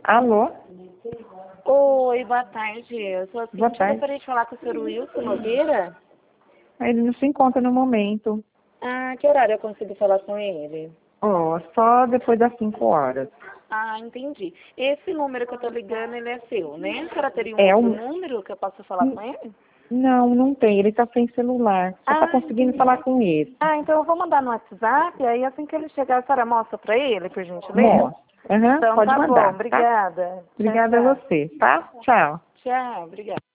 Alô? Oi, boa tarde. Eu sou a Boa Cintia, tarde. gostaria de falar com o senhor Wilson Nogueira. Ele não se encontra no momento. Ah, que horário eu consigo falar com ele? Só depois das 5 horas. Ah, entendi. Esse número que eu tô ligando, ele é seu, né? A senhora teria um É outro um... número que eu possa falar com ele? Não, não tem. Ele tá sem celular. Só tá conseguindo Entendi. falar com ele. Então eu vou mandar no WhatsApp, aí assim que ele chegar, a senhora mostra pra ele, por gentileza? Mostra. Aham, Então pode tá bom, mandar, tá? obrigada. Obrigada a Tchau, você, tá? Tchau. tchau, obrigada.